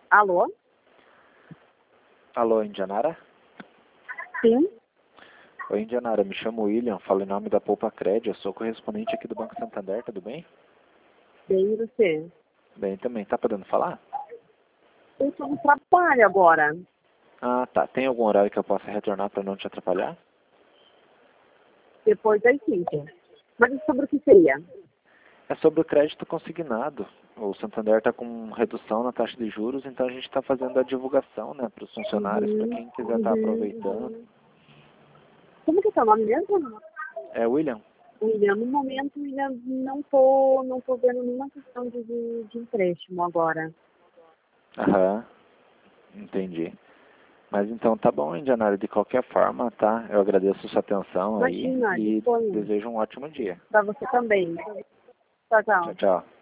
Alô? Alô, Indianara? Sim? Oi, Indianara, me chamo William, falo em nome da Poupa Cred, eu sou correspondente aqui do Banco Santander, tudo bem? Bem, e você? Bem também, tá podendo falar? Eu estou no trabalho agora. Ah, tá, tem algum horário que eu possa retornar para não te atrapalhar? Depois das 5. Mas sobre o que seria? É sobre o crédito consignado. O Santander está com redução na taxa de juros, então a gente está fazendo a divulgação, né, para os funcionários, para quem quiser estar aproveitando. Como que é seu nome mesmo? É, William? William, no momento ainda não tô vendo nenhuma questão de empréstimo agora. Aham, entendi. Mas então tá bom, Indianara, de qualquer forma, tá? Eu agradeço a sua atenção aí Imagina, e disponha. desejo um ótimo dia. Para você também. Tchau, Tchau, tchau. tchau.